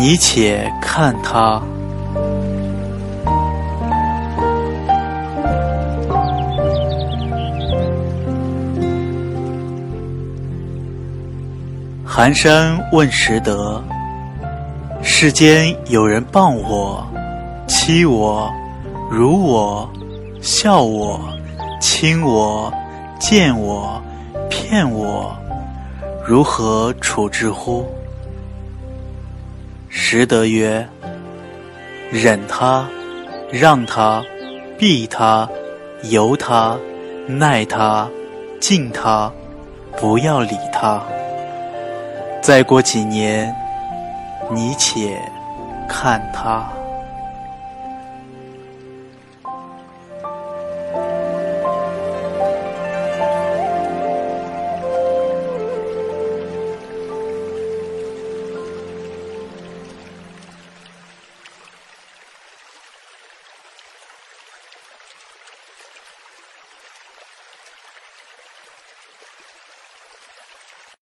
你且看他。寒山问拾得：世间有人谤我、欺我、辱我、笑我、轻我、贱我、骗我，如何处置乎？拾得曰：忍他，让他，避他，由他，耐他，敬他，不要理他。再过几年，你且看他。